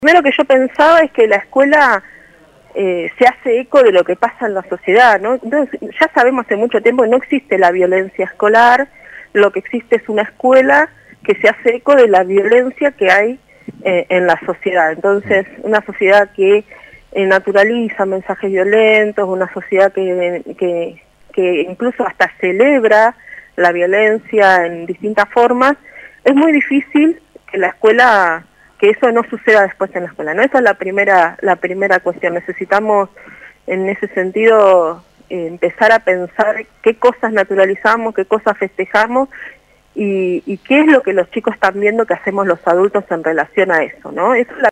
Primero que yo pensaba es que la escuela se hace eco de lo que pasa en la sociedad, ¿no? Entonces, ya sabemos hace mucho tiempo que no existe la violencia escolar, lo que existe es una escuela que se hace eco de la violencia que hay en la sociedad. Entonces, una sociedad que naturaliza mensajes violentos, una sociedad que incluso hasta celebra la violencia en distintas formas, es muy difícil que la escuela, que eso no suceda después en la escuela, ¿no? Esa es la primera cuestión. Necesitamos, en ese sentido, empezar a pensar qué cosas naturalizamos, qué cosas festejamos y qué es lo que los chicos están viendo que hacemos los adultos en relación a eso, ¿no? Eso es la